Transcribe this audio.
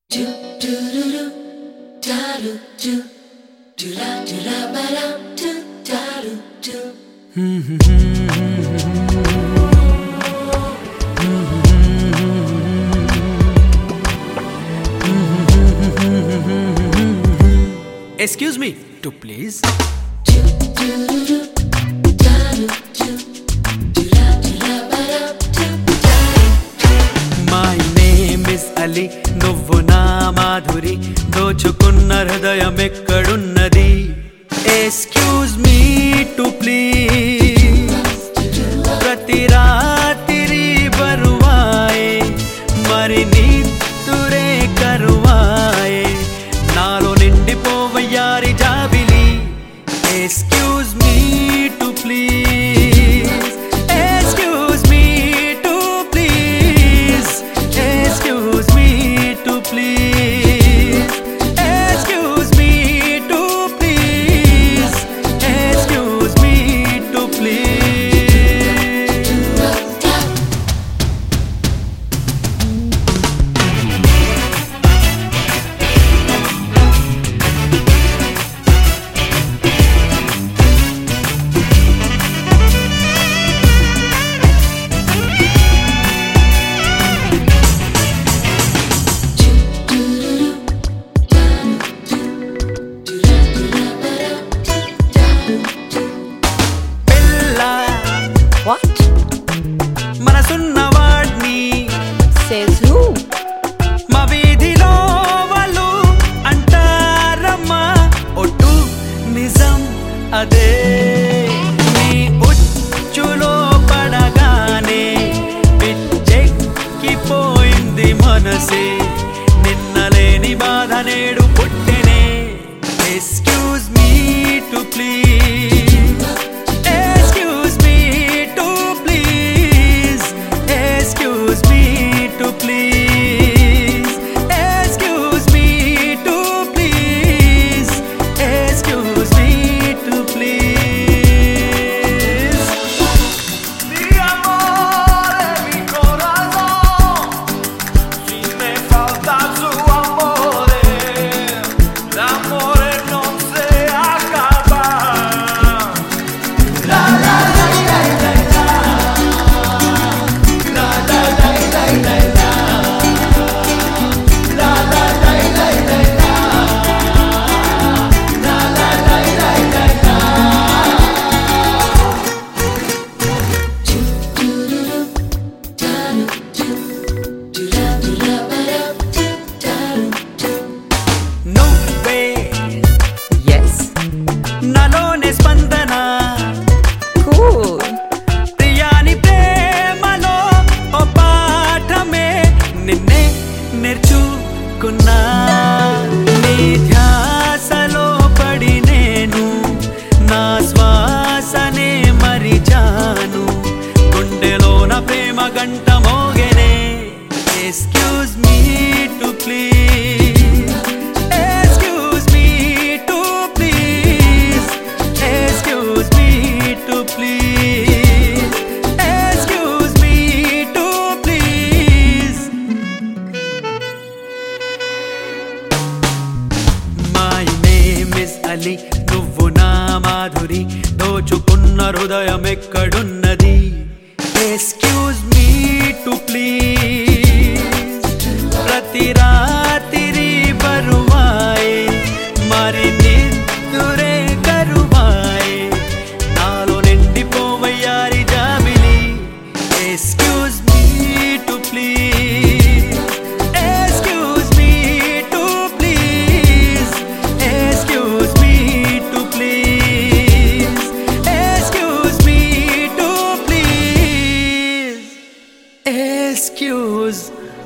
Excuse me, to please. My name is Ali, నువ్వు నా మాధురి, దోచుకున్న హృదయం ఎక్కడున్నది? Excuse me to please. ప్రతి రాత్రి బరువాయే, మరి నిద్దురే కరువాయే, నాలో నిండిపోవయ్యారి జాబిలి. Excuse me to please. Excuse me to please. Excuse me to please. Excuse me to please. Excuse me to please. What? మనసున్నవాడ్ని Says who? మా వీధిలో వాళ్ళు అంటారమ్మా, ఒట్టు నిజం అదే. నీ ఉచ్చులో పడగానే పిచ్చెక్కిపోయింది మనసే, నిన్నలేని బాధ నేడు పుట్టెనే. Excuse me to please. Excuse me to please. Excuse me to please. Excuse me to please. Excuse me to please. Mi amore, mi corazón, si me falta su amore, l'amore non se acaba. La la la la la la. La la la la la la. La la la la la la. La la la la la la. నువ్వే Yes. నాలోనే స్పందన, Cool. ప్రియాని ప్రేమలో ఓ పాఠమే నిన్నే నేర్చుకున్నా. నీ ధ్యాసలో పడి నేను నా శ్వాసనే మరిచాను, గుండెలోన ప్రేమ గంట మోగెనే. Excuse me to please. Excuse me to please. Excuse me to please. Excuse me to please. My name is Ali, నువ్వు నా మాధురి, దోచుకున్న హృదయం ఎక్కడున్నది? Excuse me to please. ప్రతి రాత్రి బరువాయే, మరి నిద్దురే కరువాయే, నాలో నిండిపోవయ్యారి జాబిలి. Excuse me to please. Excuse me to please. Excuse me to please. Excuse me to please. Excuse